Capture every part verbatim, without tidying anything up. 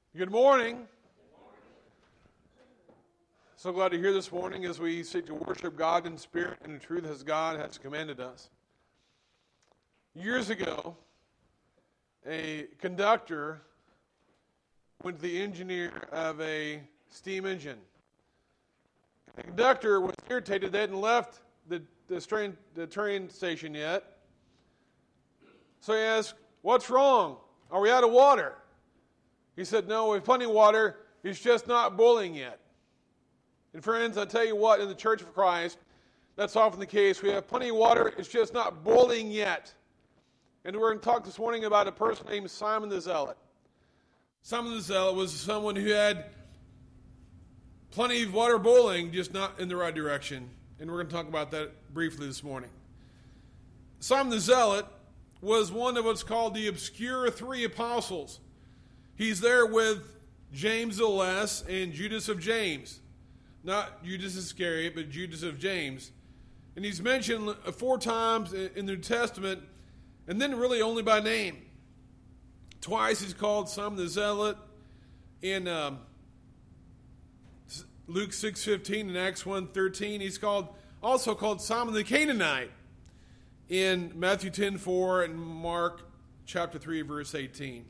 Good morning. So glad to hear this morning as we seek to worship God in spirit and in truth as God has commanded us. Years ago, a conductor went to the engineer of a steam engine. The conductor was irritated they hadn't left the, the, train, the train station yet. So he asked, "What's wrong? Are we out of water?" He said, "No, we have plenty of water. It's just not boiling yet." And friends, I tell you what, in the Church of Christ, that's often the case. We have plenty of water. It's just not boiling yet. And we're going to talk this morning about a person named Simon the Zealot. Simon the Zealot was someone who had plenty of water boiling, just not in the right direction. And we're going to talk about that briefly this morning. Simon the Zealot was one of what's called the obscure three apostles. He's there with James the Less and Judas of James. Not Judas Iscariot, but Judas of James. And he's mentioned four times in the New Testament, and then really only by name. Twice he's called Simon the Zealot in um, Luke six fifteen and Acts one thirteen. He's called also called Simon the Canaanite in Matthew ten four and Mark chapter three, verse eighteen.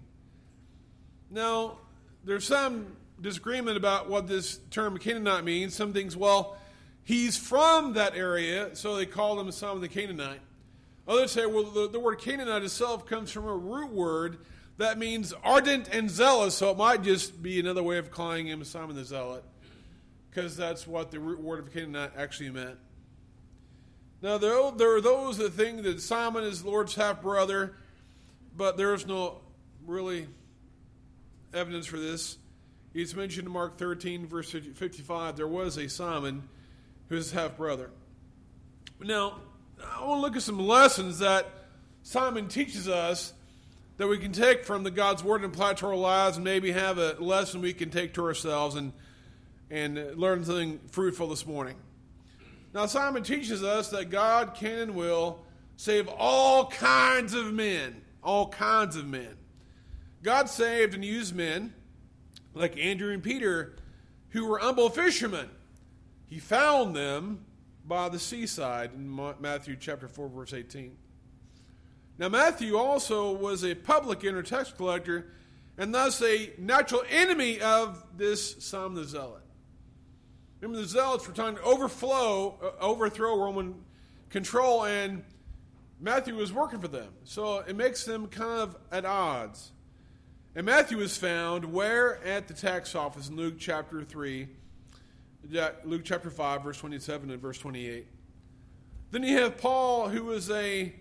Now, there's some disagreement about what this term Canaanite means. Some things, well, he's from that area, so they call him Simon the Canaanite. Others say, well, the, the word Canaanite itself comes from a root word that means ardent and zealous, so it might just be another way of calling him Simon the Zealot, because that's what the root word of Canaanite actually meant. Now, there, there are those that think that Simon is the Lord's half-brother, but there is no really evidence for this. It's mentioned in Mark thirteen, verse fifty-five, there was a Simon who is half-brother. Now, I want to look at some lessons that Simon teaches us that we can take from the God's Word and apply to our lives, and maybe have a lesson we can take to ourselves and, and learn something fruitful this morning. Now, Simon teaches us that God can and will save all kinds of men, all kinds of men. God saved and used men like Andrew and Peter who were humble fishermen. He found them by the seaside in Matthew chapter four, verse eighteen. Now, Matthew also was a publican or tax collector and thus a natural enemy of this Simon the Zealot. Remember, the Zealots were trying to overflow, uh, overthrow Roman control, and Matthew was working for them. So it makes them kind of at odds. And Matthew is found where? At the tax office in Luke chapter three, Luke chapter five, verse twenty-seven and verse twenty-eight. Then you have Paul, who was a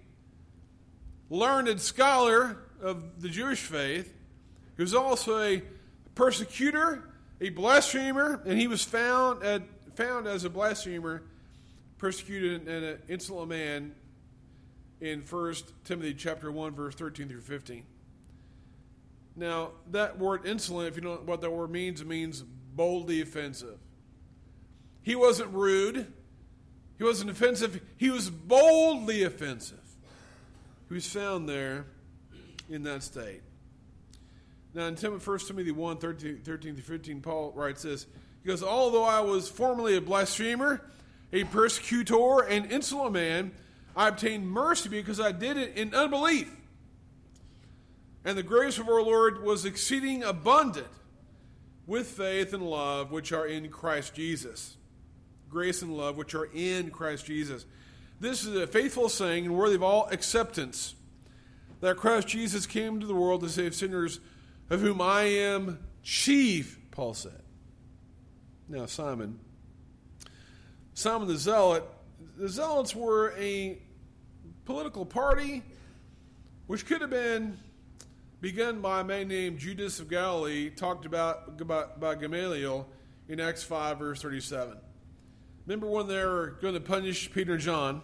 learned scholar of the Jewish faith, who's also a persecutor, a blasphemer, and he was found at, found as a blasphemer, persecuted and an insolent man in First Timothy chapter one, verse thirteen through fifteen. Now, that word insolent, if you don't know what that word means, it means boldly offensive. He wasn't rude. He wasn't offensive. He was boldly offensive. He was found there in that state. Now, in First Timothy one, thirteen through fifteen, Paul writes this. He goes, "Although I was formerly a blasphemer, a persecutor, and insolent man, I obtained mercy because I did it in unbelief. And the grace of our Lord was exceeding abundant with faith and love which are in Christ Jesus." Grace and love which are in Christ Jesus. This is a faithful saying and worthy of all acceptance, that Christ Jesus came into the world to save sinners, of whom I am chief, Paul said. Now, Simon. Simon the Zealot. The Zealots were a political party which could have been begun by a man named Judas of Galilee, talked about, about by Gamaliel in Acts five, verse thirty-seven. Remember when they were going to punish Peter and John?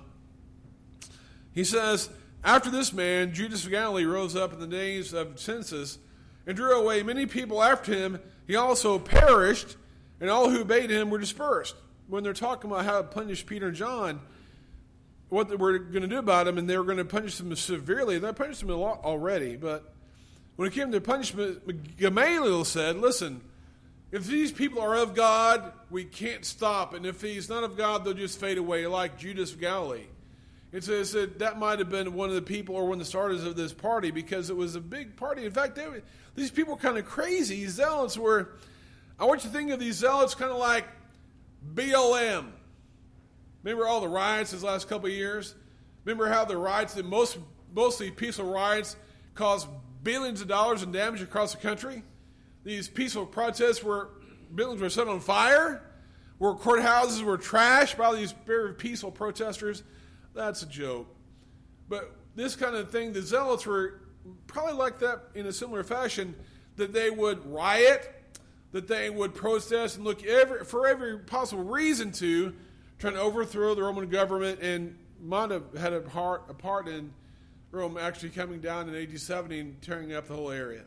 He says, "After this man, Judas of Galilee, rose up in the days of census and drew away many people after him. He also perished, and all who obeyed him were dispersed." When they're talking about how to punish Peter and John, what they were going to do about them, and they were going to punish them severely. They punished them a lot already, but When it came to punishment, Gamaliel said, listen, if these people are of God, we can't stop. And if he's not of God, they'll just fade away, like Judas of Galilee. And so it said that might have been one of the people or one of the starters of this party, because it was a big party. In fact, they were, these people were kind of crazy. These zealots were, I want you to think of these zealots kind of like B L M. Remember all the riots these last couple of years? Remember how the riots, the most mostly peaceful riots, caused billions of dollars in damage across the country? These peaceful protests where buildings were set on fire, where courthouses were trashed by these very peaceful protesters. That's a joke. But this kind of thing, the zealots were probably like that in a similar fashion, that they would riot, that they would protest and look every, for every possible reason to, trying to overthrow the Roman government, and might have had a part, a part in Rome actually coming down in A D seventy and tearing up the whole area.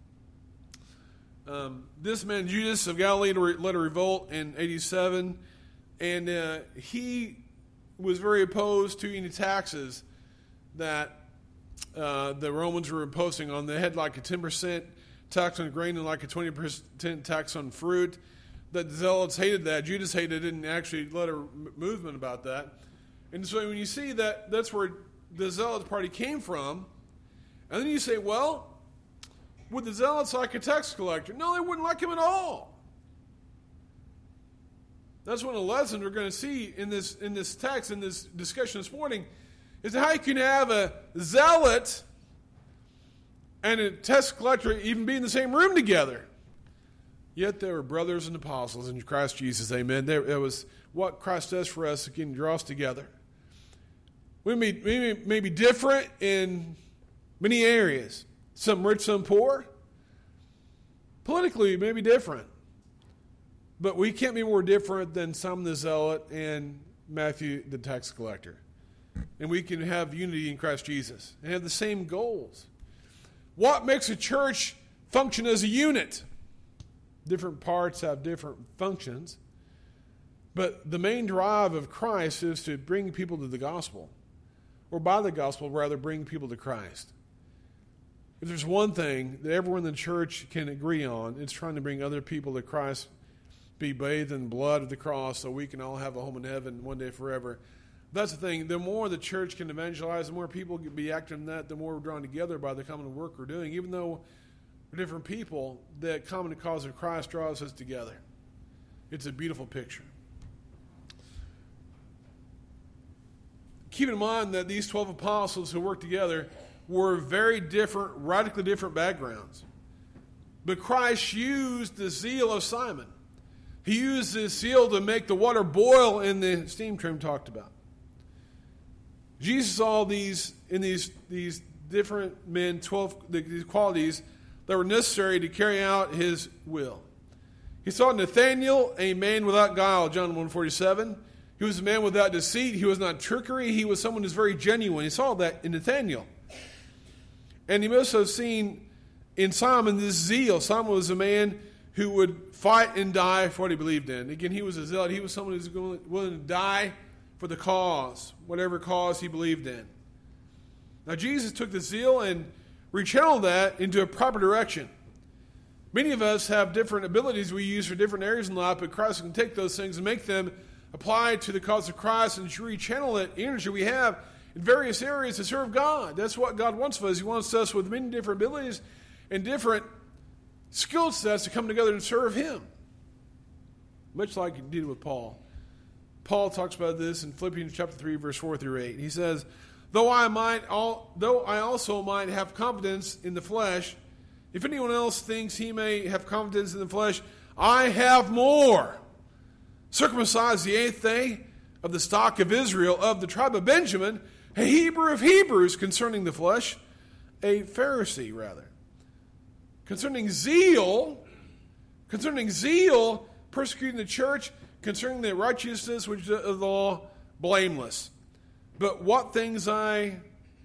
Um, this man, Judas of Galilee, led a revolt in eighty-seven, and uh, he was very opposed to any taxes that uh, the Romans were imposing on. They had like a ten percent tax on grain and like a twenty percent tax on fruit. The zealots hated that. Judas hated it and actually led a movement about that. And so when you see that, that's where the Zealots party came from, and then you say, well, would the Zealots like a tax collector? No, they wouldn't like him at all. That's one of the lessons we're going to see in this in this text, in this discussion this morning, is how you can have a zealot and a tax collector even be in the same room together. Yet they were brothers and apostles in Christ Jesus. Amen. There, it was what Christ does for us, again, draw us together. We may, we may, may be different in many areas. Some rich, some poor. Politically, we may be different. But we can't be more different than Simon the Zealot and Matthew the tax collector. And we can have unity in Christ Jesus and have the same goals. What makes a church function as a unit? Different parts have different functions. But the main drive of Christ is to bring people to the gospel. Or by the gospel, rather, bring people to Christ. If there's one thing that everyone in the church can agree on, it's trying to bring other people to Christ, be bathed in the blood of the cross so we can all have a home in heaven one day forever. That's the thing. The more the church can evangelize, the more people can be active in that, the more we're drawn together by the common work we're doing. Even though we're different people, the common cause of Christ draws us together. It's a beautiful picture. Keep in mind that these twelve apostles who worked together were very different, radically different backgrounds. But Christ used the zeal of Simon. He used the zeal to make the water boil in the steam trim talked about. Jesus saw these in these these different men, twelve these qualities that were necessary to carry out his will. He saw Nathanael, a man without guile, John one forty-seven. He was a man without deceit. He was not trickery. He was someone who's very genuine. He saw that in Nathanael. And he must have seen in Simon this zeal. Simon was a man who would fight and die for what he believed in. Again, he was a zealot. He was someone who was willing to die for the cause, whatever cause he believed in. Now, Jesus took the zeal and rechanneled that into a proper direction. Many of us have different abilities we use for different areas in life, but Christ can take those things and make them apply to the cause of Christ and rechannel it, energy we have in various areas to serve God. That's what God wants of us. He wants us with many different abilities and different skill sets to come together and serve Him. Much like He did with Paul. Paul talks about this in Philippians chapter three, verse four through eight. He says, Though I might, all, though I also might have confidence in the flesh, if anyone else thinks he may have confidence in the flesh, I have more. Circumcised the eighth day of the stock of Israel, of the tribe of Benjamin, a Hebrew of Hebrews, concerning the flesh, a Pharisee rather. Concerning zeal, concerning zeal, persecuting the church, concerning the righteousness which is of the law, blameless. But what things I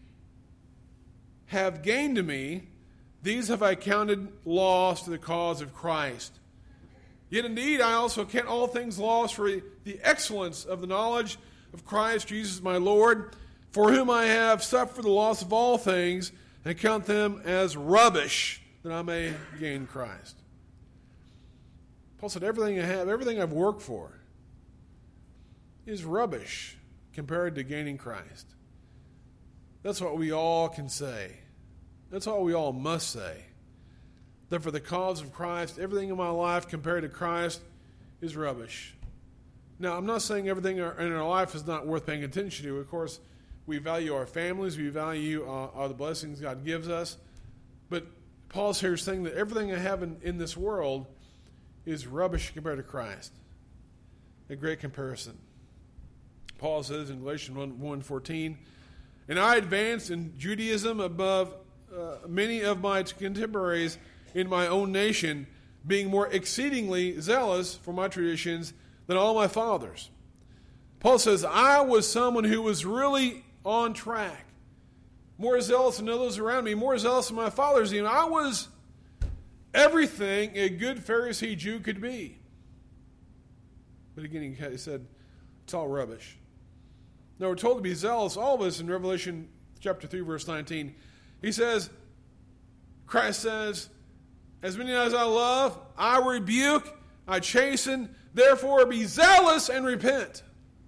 have gained to me, these have I counted loss to the cause of Christ. Yet indeed I also count all things lost for the excellence of the knowledge of Christ Jesus my Lord, for whom I have suffered the loss of all things, and count them as rubbish, that I may gain Christ. Paul said, everything I have, everything I've worked for is rubbish compared to gaining Christ. That's what we all can say. That's all we all must say. That for the cause of Christ, everything in my life compared to Christ is rubbish. Now, I'm not saying everything in our life is not worth paying attention to. Of course, we value our families. We value uh, all the blessings God gives us. But Paul's here saying that everything I have in, in this world is rubbish compared to Christ. A great comparison. Paul says in Galatians one fourteen, and I advanced in Judaism above uh, many of my contemporaries in my own nation, being more exceedingly zealous for my traditions than all my fathers. Paul says, I was someone who was really on track, more zealous than others around me, more zealous than my fathers even. I was everything a good Pharisee Jew could be. But again, he said, it's all rubbish. Now, we're told to be zealous, all of us, in Revelation chapter three, verse nineteen. He says, Christ says, as many as I love, I rebuke, I chasten, therefore be zealous and repent.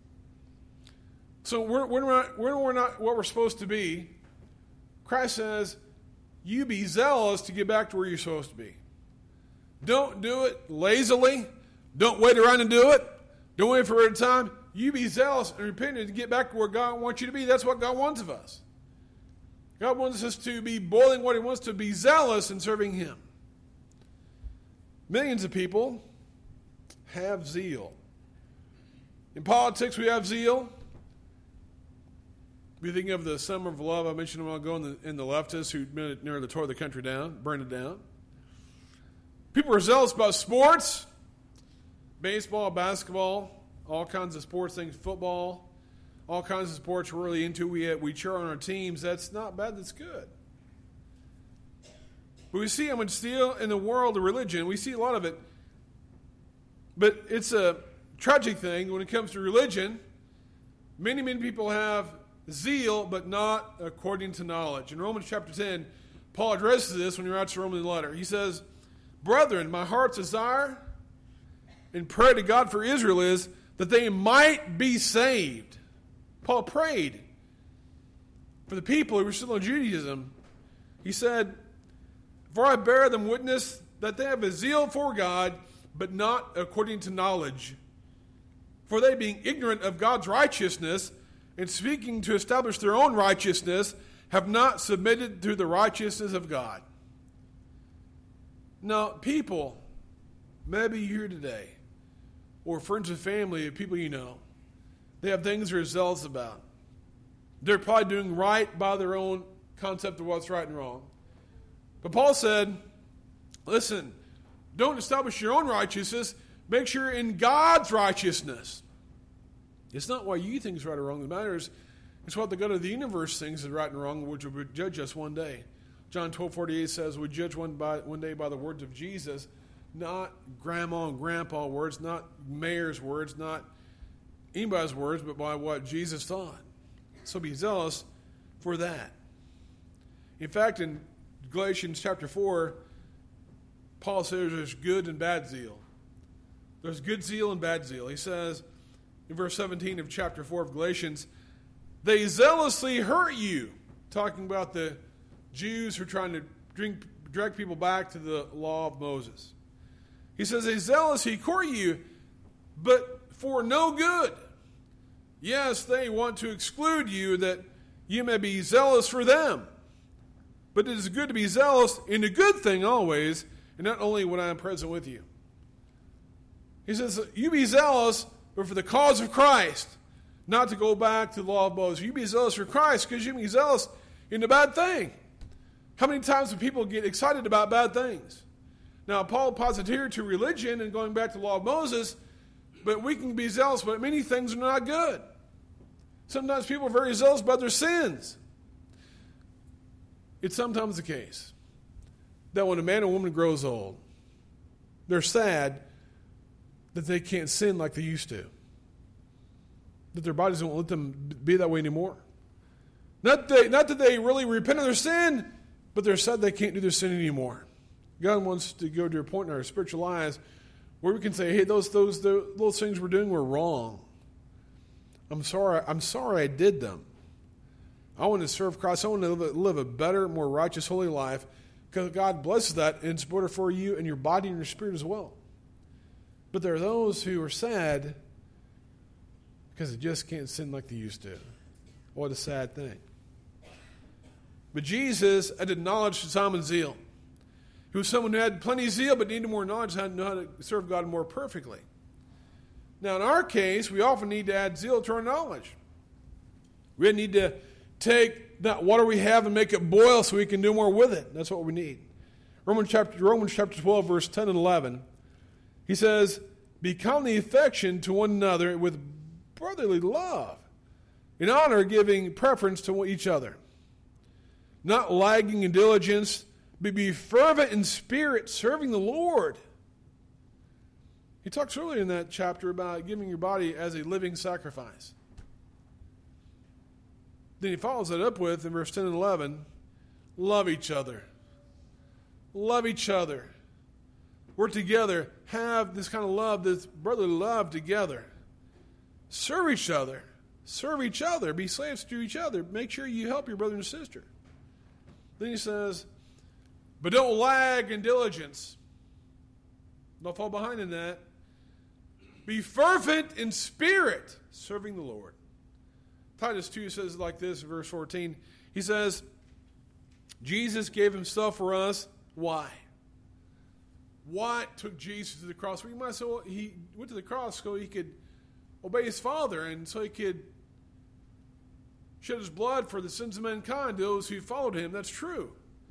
So we're, we're, not, we're not what we're supposed to be. Christ says, you be zealous to get back to where you're supposed to be. Don't do it lazily. Don't wait around and do it. Don't wait for a time. You be zealous and repentant to get back to where God wants you to be. That's what God wants of us. God wants us to be boiling what He wants to be zealous in serving Him. Millions of people have zeal. In politics, we have zeal. We think of the summer of love I mentioned a while ago in the, in the leftists who nearly tore the country down, burned it down. People are zealous about sports, baseball, basketball, all kinds of sports things, football, all kinds of sports we're really into. We, we cheer on our teams. That's not bad, that's good. But we see how much zeal in the world of religion. We see a lot of it. But it's a tragic thing when it comes to religion. Many, many people have zeal, but not according to knowledge. In Romans chapter ten, Paul addresses this when he writes the Roman letter. He says, brethren, my heart's desire and prayer to God for Israel is that they might be saved. Paul prayed for the people who were still in Judaism. He said, for I bear them witness that they have a zeal for God, but not according to knowledge. For they, being ignorant of God's righteousness, and speaking to establish their own righteousness, have not submitted to the righteousness of God. Now, people, maybe here today, or friends and family of people you know, they have things they're zealous about. They're probably doing right by their own concept of what's right and wrong. But Paul said, listen, don't establish your own righteousness. Make sure you're in God's righteousness. It's not what you think is right or wrong that matters. It's what the God of the universe thinks is right and wrong, which will judge us one day. John twelve forty-eight says, we judge one, by, one day by the words of Jesus, not grandma and grandpa words, not mayor's words, not anybody's words, but by what Jesus thought. So be zealous for that. In fact, in Galatians chapter four, Paul says there's good and bad zeal. There's good zeal and bad zeal. He says in verse seventeen of chapter four of Galatians, they zealously hurt you. Talking about the Jews who are trying to drink, drag people back to the law of Moses. He says they zealously court you, but for no good. Yes, they want to exclude you that you may be zealous for them. But it is good to be zealous in a good thing always, and not only when I am present with you. He says, you be zealous, but for the cause of Christ, not to go back to the law of Moses. You be zealous for Christ because you be zealous in the bad thing. How many times do people get excited about bad things? Now, Paul posits here to religion and going back to the law of Moses, but we can be zealous, but many things are not good. Sometimes people are very zealous about their sins. It's sometimes the case that when a man or woman grows old, they're sad that they can't sin like they used to. That their bodies don't let them be that way anymore. Not, they, not that they really repent of their sin, but they're sad they can't do their sin anymore. God wants to go to a point in our spiritual lives where we can say, hey, those those those things we're doing were wrong. I'm sorry. I'm sorry I did them. I want to serve Christ. I want to live a, live a better, more righteous, holy life because God blesses that, and it's better for you and your body and your spirit as well. But there are those who are sad because they just can't sin like they used to. What a sad thing. But Jesus had acknowledged Simon's zeal. He was someone who had plenty of zeal but needed more knowledge how to know how to serve God more perfectly. Now, in our case, we often need to add zeal to our knowledge. We need to take that water we have and make it boil so we can do more with it. That's what we need. Romans chapter, Romans chapter twelve, verse ten and eleven, he says, be kindly affection to one another with brotherly love, in honor giving preference to each other, not lagging in diligence, but be fervent in spirit, serving the Lord. He talks earlier in that chapter about giving your body as a living sacrifice. Then he follows that up with, in verse ten and eleven, love each other. Love each other. Work together. Have this kind of love, this brotherly love together. Serve each other. Serve each other. Be slaves to each other. Make sure you help your brother and sister. Then he says, but don't lag in diligence. Don't fall behind in that. Be fervent in spirit, serving the Lord. Titus two says it like this, verse fourteen. He says, Jesus gave himself for us. Why? What took Jesus to the cross? Well, you might say, well, he went to the cross so he could obey his Father and so he could shed his blood for the sins of mankind, those who followed him. That's true.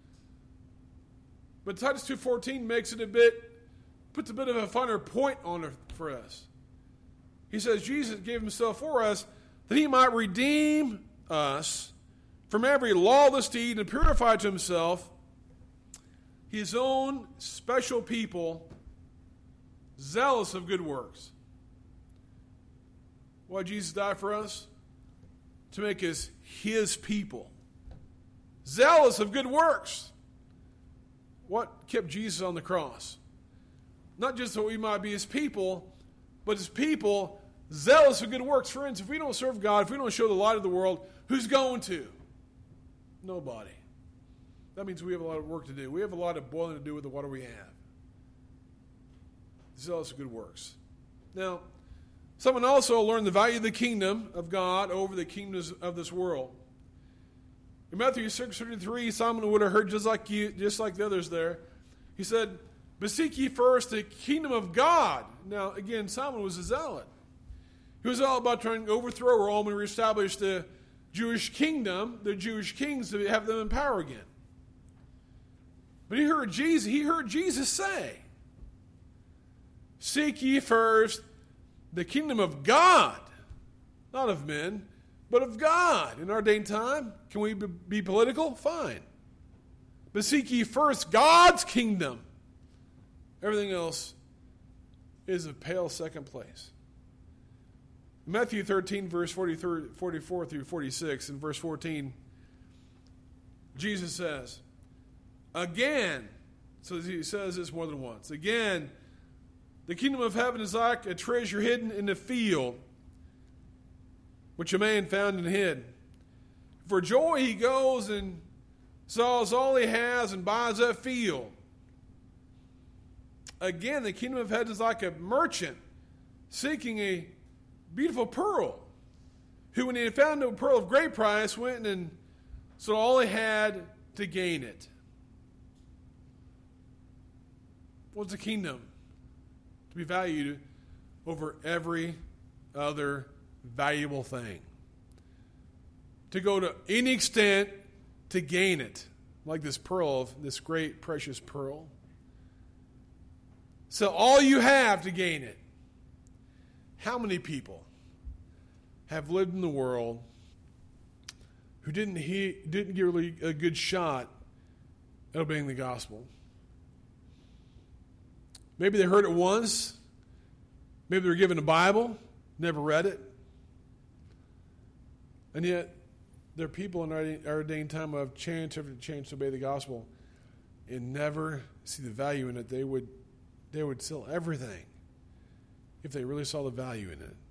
But Titus two fourteen makes it a bit, puts a bit of a finer point on it for us. He says Jesus gave himself for us that he might redeem us from every lawless deed and purify to himself his own special people, zealous of good works. Why did Jesus die for us? To make us his people, zealous of good works. What kept Jesus on the cross? Not just that we might be his people, but his people zealous of good works. Friends, if we don't serve God, if we don't show the light of the world, who's going to? Nobody. That means we have a lot of work to do. We have a lot of boiling to do with the water we have. Zealous of good works. Now, someone also learned the value of the kingdom of God over the kingdoms of this world. In Matthew six thirty-three, Simon would have heard just like you, just like the others there. He said, but seek ye first the kingdom of God. Now, again, Simon was a zealot. He was all about trying to overthrow Rome and reestablish the Jewish kingdom, the Jewish kings, to have them in power again. But he heard Jesus, he heard Jesus say, seek ye first the kingdom of God, not of men, but of God. In our day and time, can we be political? Fine. But seek ye first God's kingdom. Everything else is a pale second place. Matthew thirteen, verse forty-four through forty-six, and verse fourteen, Jesus says, again, so he says this more than once, again, the kingdom of heaven is like a treasure hidden in the field, which a man found and hid. For joy he goes and sells all he has and buys that field. Again, the kingdom of heaven is like a merchant seeking a beautiful pearl, who when he had found a pearl of great price, went and sold all he had to gain it. What's the kingdom? To be valued over every other valuable thing. To go to any extent to gain it, like this pearl, of this great precious pearl. So all you have to gain it. How many people have lived in the world who didn't he, didn't give really a good shot at obeying the gospel? Maybe they heard it once. Maybe they were given a Bible, never read it. And yet, There are people in our ordained time of chance after chance to obey the gospel and never see the value in it. They would, they would sell everything if they really saw the value in it.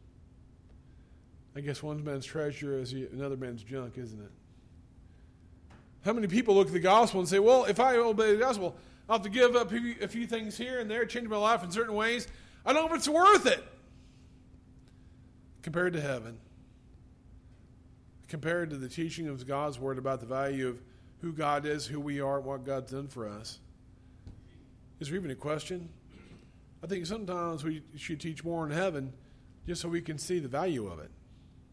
I guess one man's treasure is another man's junk, isn't it? How many people look at the gospel and say, well, if I obey the gospel, I'll have to give up a few things here and there, change my life in certain ways. I don't know if it's worth it compared to heaven, compared to the teaching of God's word about the value of who God is, who we are, what God's done for us. Is there even a question? I think sometimes we should teach more in heaven just so we can see the value of it.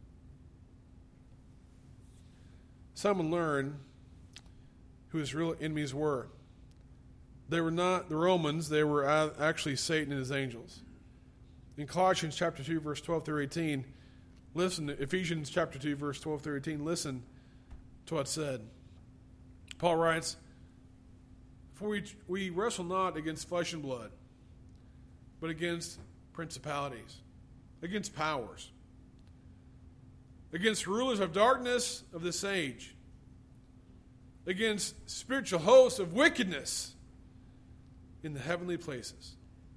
Someone learned who his real enemies were. They were not the Romans, they were actually Satan and his angels. In Colossians chapter two, verse twelve through eighteen, listen, Ephesians chapter two, verse twelve through eighteen, listen to what's said. Paul writes, For we, we wrestle not against flesh and blood, but against principalities, against powers, against rulers of darkness of this age, against spiritual hosts of wickedness in the heavenly places.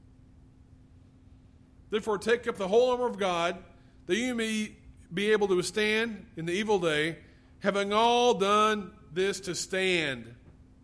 Therefore take up the whole armor of God, that you may be able to withstand in the evil day, having all done this to stand.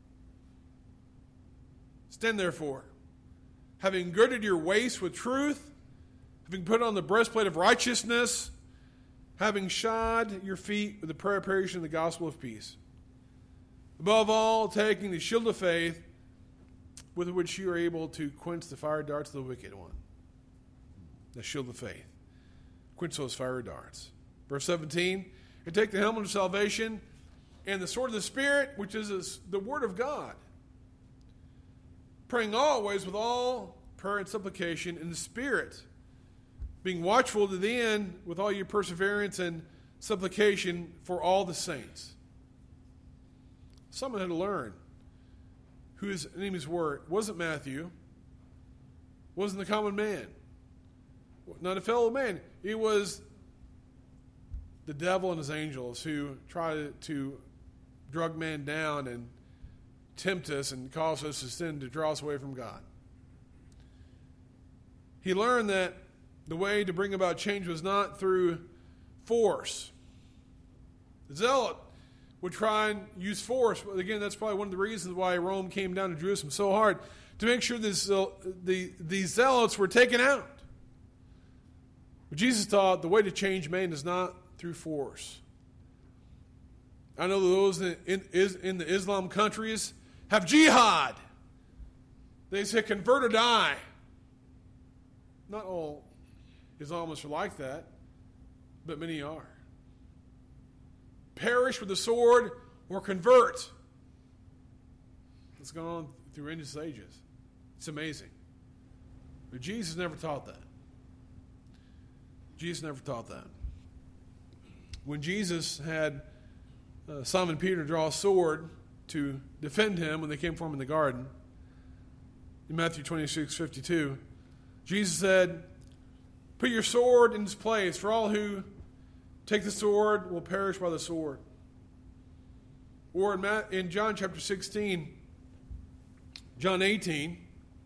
Stand therefore, having girded your waist with truth, having put on the breastplate of righteousness, having shod your feet with the preparation of the gospel of peace. Above all, taking the shield of faith, with which you are able to quench the fire darts of the wicked one. The shield of faith. Quench those fire darts. Verse seventeen, and take the helmet of salvation and the sword of the Spirit, which is the word of God. Praying always with all prayer and supplication in the Spirit, being watchful to the end with all your perseverance and supplication for all the saints. Someone had to learn who his enemies were. It wasn't Matthew. It wasn't the common man. Not a fellow man. It was the devil and his angels who try to, to drug man down and tempt us and cause us to sin, to draw us away from God. He learned that the way to bring about change was not through force. The zealot would try and use force. But again, that's probably one of the reasons why Rome came down to Jerusalem so hard, to make sure this, uh, the, these zealots were taken out. But Jesus taught the way to change man is not through force. I know those in, in, in the Islam countries have jihad. They say convert or die. Not all Islamists are like that, but many are. Perish with the sword or convert. It's gone on through endless ages. It's amazing. But Jesus never taught that. Jesus never taught that. When Jesus had uh, Simon Peter draw a sword to defend him when they came for him in the garden, in Matthew twenty-six fifty-two, Jesus said, put your sword in its place, for all who take the sword will perish by the sword. Or in, Matt, in John chapter sixteen, John eighteen,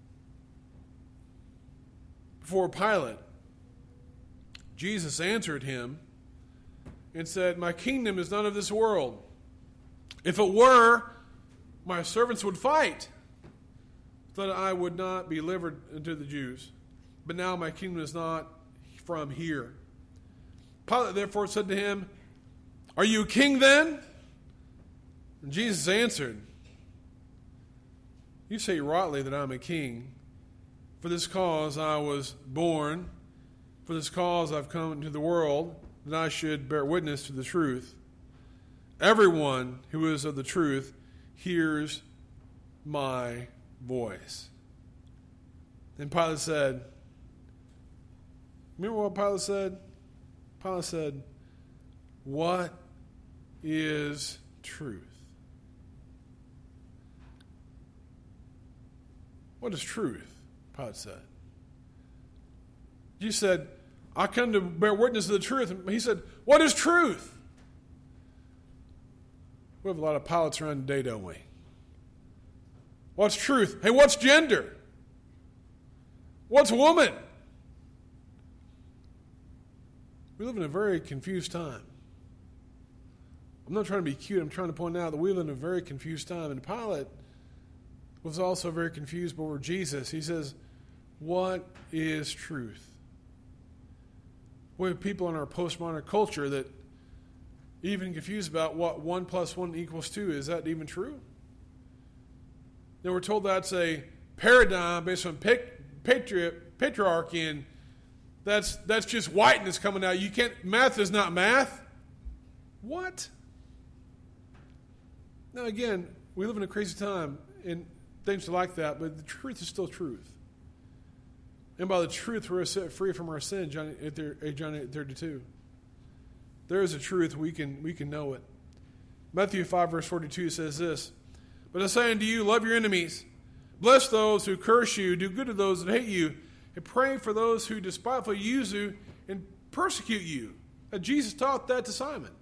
before Pilate, Jesus answered him and said, my kingdom is not of this world. If it were, my servants would fight, so that I would not be delivered unto the Jews. But now my kingdom is not from here. Pilate therefore said to him, are you a king then? And Jesus answered, you say rightly that I am a king. For this cause I was born. For this cause I've come into the world, that I should bear witness to the truth. Everyone who is of the truth hears my voice. Then Pilate said, remember what Pilate said? Pilate said, what is truth? What is truth? Pilate said. You said, I come to bear witness to the truth. And he said, what is truth? We have a lot of Pilates around today, don't we? What's truth? Hey, what's gender? What's woman? We live in a very confused time. I'm not trying to be cute. I'm trying to point out that we live in a very confused time. And Pilate was also very confused over Jesus. He says, what is truth? We have people in our postmodern culture that even confused about what one plus one equals two. Is that even true? Then we're told that's a paradigm based on patri- patriarchy, and that's that's just whiteness coming out. You can't. Math is not math. What? Now again, we live in a crazy time, and things are like that. But the truth is still truth. And by the truth, we're set free from our sin. John eight thirty-two. There is a truth, we can we can know it. Matthew five, verse forty-two says this, but I say unto you, love your enemies, bless those who curse you, do good to those that hate you, and pray for those who despitefully use you and persecute you. Now, Jesus taught that to Simon.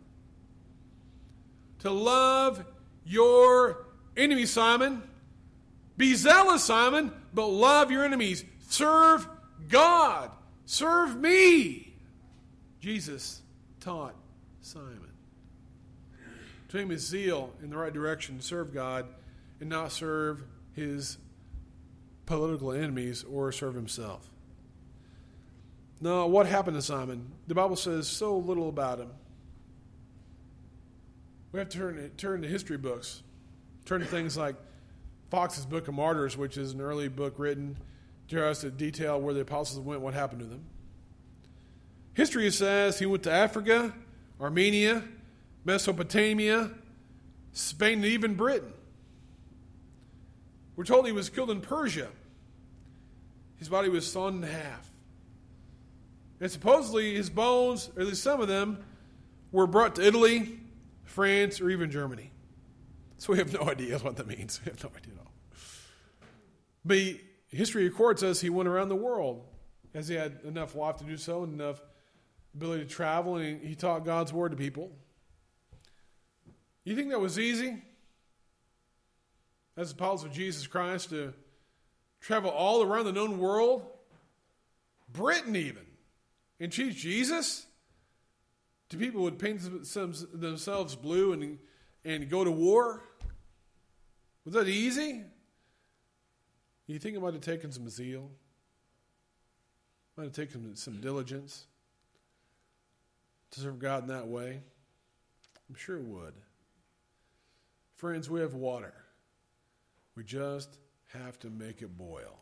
To love your enemies, Simon. Be zealous, Simon, but love your enemies. Serve God. Serve me. Jesus taught Simon. To him is zeal in the right direction to serve God and not serve his political enemies or serve himself. Now, what happened to Simon? The Bible says so little about him. We have to turn, turn to history books. Turn to things like Fox's Book of Martyrs, which is an early book written to us to detail where the apostles went, what happened to them. History says he went to Africa, Armenia, Mesopotamia, Spain, and even Britain. We're told he was killed in Persia. His body was sawn in half. And supposedly his bones, or at least some of them, were brought to Italy, France, or even Germany. So we have no idea what that means. We have no idea at all. But he, history records us he went around the world as he had enough life to do so and enough ability to travel, and he, he taught God's word to people. You think that was easy? As the apostles of Jesus Christ to travel all around the known world, Britain even, and teach Jesus to people who would paint themselves blue and, and go to war? Was that easy? You think it might have taken some zeal? Might have taken some diligence to serve God in that way? I'm sure it would. Friends, we have water. We just have to make it boil.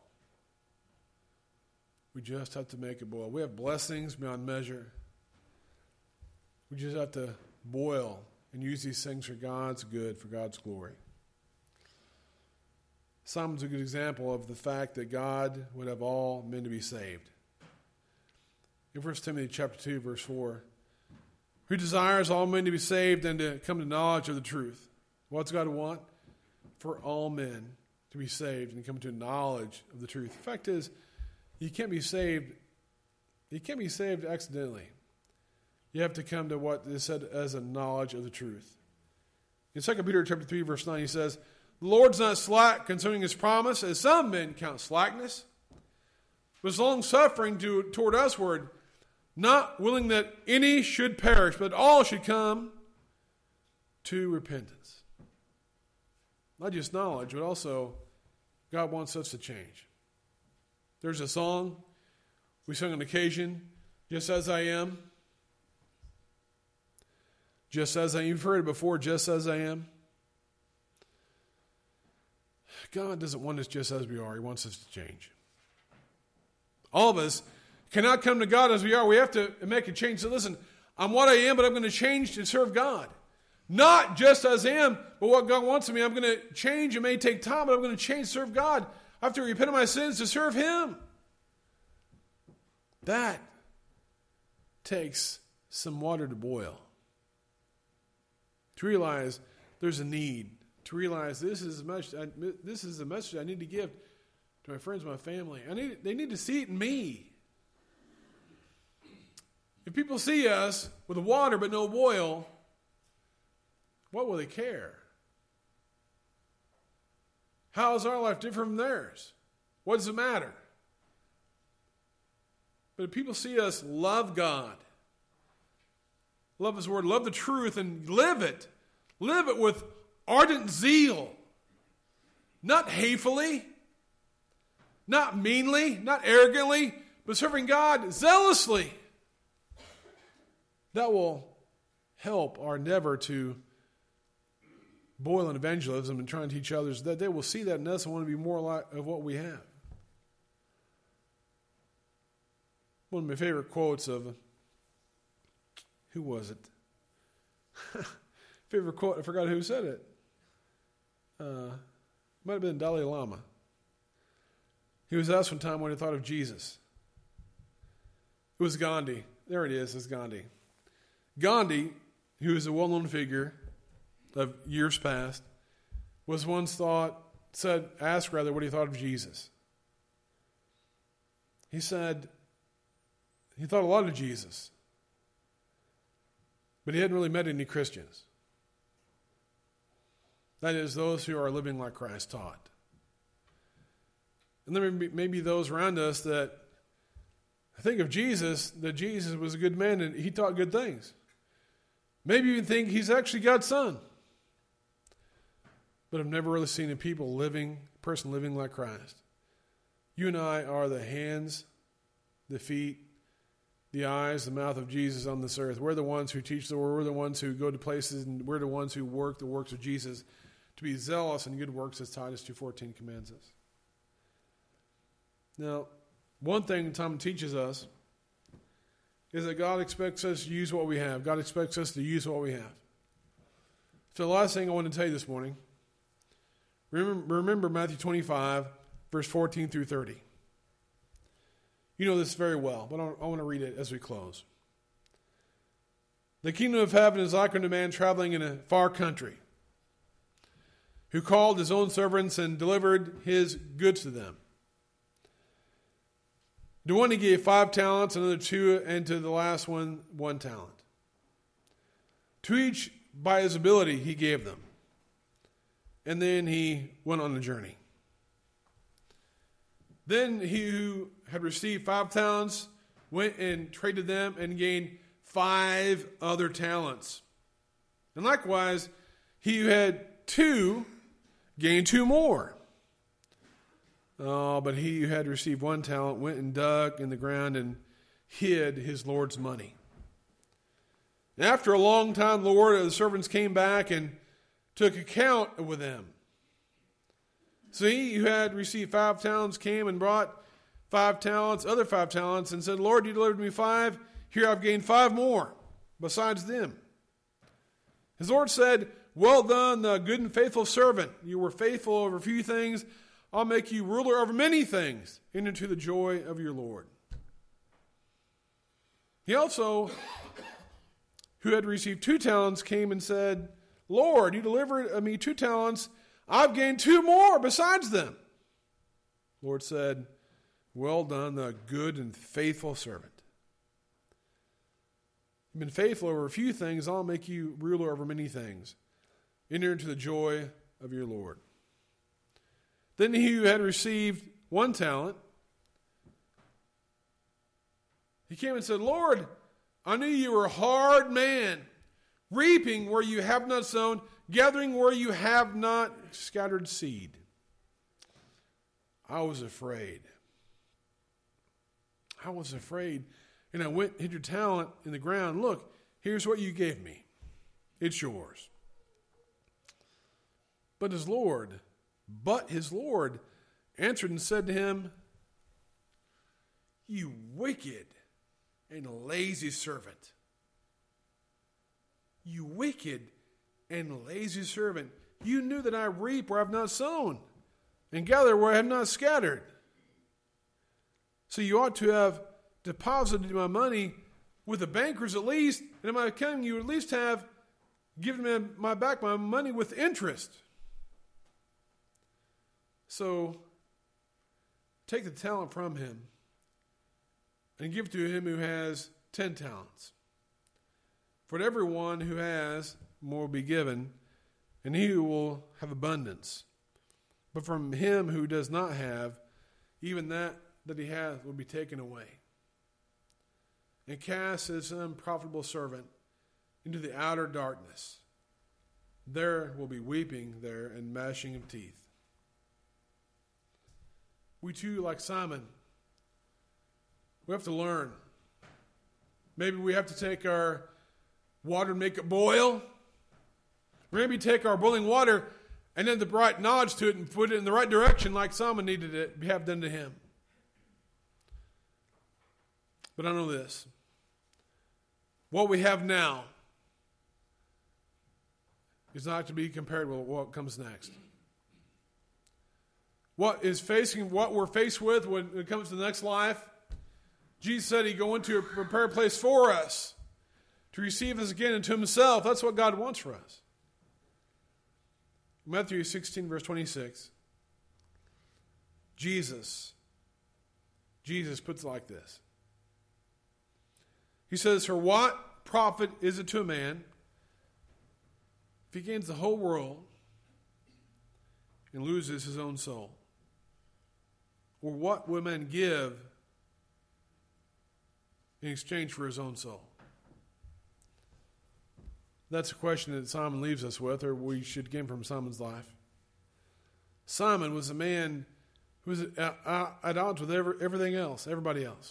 We just have to make it boil. We have blessings beyond measure. We just have to boil and use these things for God's good, for God's glory. Simon's a good example of the fact that God would have all men to be saved. In First Timothy chapter two, verse four, who desires all men to be saved and to come to knowledge of the truth. What's God want? For all men to be saved and come to knowledge of the truth. The fact is, you can't be saved, you can't be saved accidentally. You have to come to what is said as a knowledge of the truth. In Second Peter chapter three, verse nine, he says, the Lord's not slack concerning his promise, as some men count slackness, but is long-suffering to, toward usward, not willing that any should perish, but all should come to repentance. Not just knowledge, but also God wants us to change. There's a song we sing on occasion, Just As I Am. Just as I am. You've heard it before, just as I am. God doesn't want us just as we are. He wants us to change. All of us cannot come to God as we are. We have to make a change. So listen, I'm what I am, but I'm going to change to serve God. Not just as I am, but what God wants of me. I'm going to change. It may take time, but I'm going to change to serve God. I have to repent of my sins to serve Him. That takes some water to boil. To realize there's a need. To realize this is a message, this is a message I need to give to my friends, my family. I need, they need to see it in me. If people see us with water but no boil, what will they care? How is our life different from theirs? What does it matter? But if people see us love God, love His Word, love the truth, and live it, live it with ardent zeal, not hatefully, not meanly, not arrogantly, but serving God zealously, that will help our endeavor to boil in evangelism and try and teach others, that they will see that in us and want to be more like of what we have. One of my favorite quotes of, who was it? Favorite quote, I forgot who said it. Uh, might have been Dalai Lama. He was asked one time what he thought of Jesus. It was Gandhi. There it is, it's Gandhi. Gandhi, who is a well-known figure of years past, was once thought, said, asked rather what he thought of Jesus. He said he thought a lot of Jesus, but he hadn't really met any Christians. That is, those who are living like Christ taught. And there may be, maybe those around us that think of Jesus, that Jesus was a good man and he taught good things. Maybe even think he's actually God's son. But I've never really seen a people living, person living like Christ. You and I are the hands, the feet, the eyes, the mouth of Jesus on this earth. We're the ones who teach the word. We're the ones who go to places, and we're the ones who work the works of Jesus to be zealous in good works, as Titus two fourteen commands us. Now, one thing Tom teaches us is that God expects us to use what we have. God expects us to use what we have. So the last thing I want to tell you this morning, remember, remember Matthew twenty-five, verse fourteen through thirty. You know this very well, but I want to read it as we close. The kingdom of heaven is like unto a man traveling in a far country, who called his own servants and delivered his goods to them. To one he gave five talents, another two, and to the last one, one talent. To each by his ability he gave them. And then he went on a journey. Then he who had received five talents went and traded them and gained five other talents. And likewise, he who had two gained two more. Oh, but he who had received one talent went and dug in the ground and hid his Lord's money. And after a long time, the Lord of the servants came back and took account with them. So he who had received five talents came and brought five talents, other five talents, and said, Lord, you delivered me five. Here I've gained five more besides them. His Lord said, well done, thou good and faithful servant. You were faithful over a few things. I'll make you ruler over many things. Enter into the joy of your Lord. He also, who had received two talents, came and said, Lord, you delivered me two talents. I've gained two more besides them. The Lord said, well done, thou good and faithful servant. You've been faithful over a few things. I'll make you ruler over many things. Enter into the joy of your Lord. Then he who had received one talent, he came and said, Lord, I knew you were a hard man, reaping where you have not sown, gathering where you have not scattered seed. I was afraid. I was afraid. And I went and hid your talent in the ground. Look, here's what you gave me. It's yours. But his Lord, but his Lord answered and said to him, you wicked and lazy servant. You wicked and lazy servant. You knew that I reap where I have not sown, and gather where I have not scattered. So you ought to have deposited my money with the bankers at least, and in my coming you would at least have given me my back my money with interest. So take the talent from him and give it to him who has ten talents. For to everyone who has, more will be given, and he will have abundance. But from him who does not have, even that that he hath will be taken away. And cast his unprofitable servant into the outer darkness. There will be weeping there and gnashing of teeth. We too, like Simon, we have to learn. Maybe we have to take our water and make it boil. Maybe take our boiling water and then the right knowledge to it and put it in the right direction like Simon needed it to have done to him. But I know this. What we have now is not to be compared with what comes next. What is facing, what we're faced with when it comes to the next life, Jesus said he'd go into a prepared place for us to receive us again into himself. That's what God wants for us. Matthew sixteen, verse twenty-six. Jesus, Jesus puts it like this. He says, for what profit is it to a man if he gains the whole world and loses his own soul? Or what will man give in exchange for his own soul? That's a question that Simon leaves us with, or we should gain from Simon's life. Simon was a man who was at odds with every, everything else, everybody else.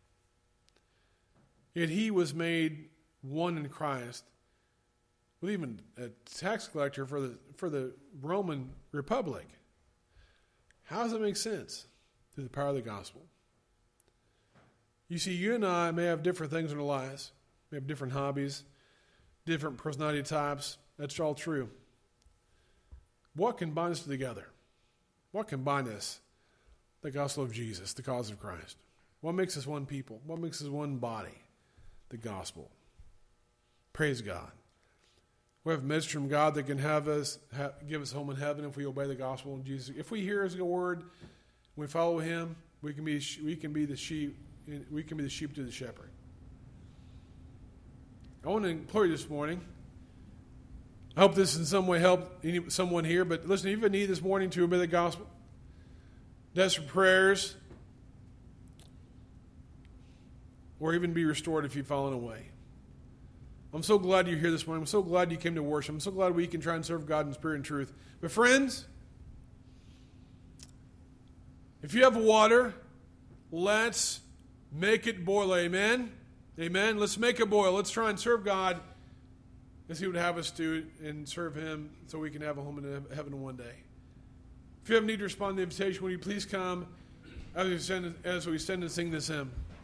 Yet he was made one in Christ with even a tax collector for the for the Roman Republic. How does it make sense? Through the power of the gospel. You see, you and I may have different things in our lives. We have different hobbies, different personality types. That's all true. What can bind us together? What can bind us? The gospel of Jesus, the cause of Christ. What makes us one people? What makes us one body? The gospel. Praise God. We have a message from God that can have us have, give us home in heaven if we obey the gospel of Jesus. If we hear his word, we follow him, we can be we can be the sheep. We can be the sheep to the shepherd. I want to implore you this morning. I hope this in some way helped any, someone here. But listen, if you have a need this morning to obey the gospel, desperate prayers, or even be restored if you've fallen away. I'm so glad you're here this morning. I'm so glad you came to worship. I'm so glad we can try and serve God in spirit and truth. But friends, if you have water, let's make it boil. Amen? Amen? Let's make it boil. Let's try and serve God as he would have us do and serve him so we can have a home in heaven one day. If you have a need to respond to the invitation, will you please come as we stand, as we stand and sing this hymn?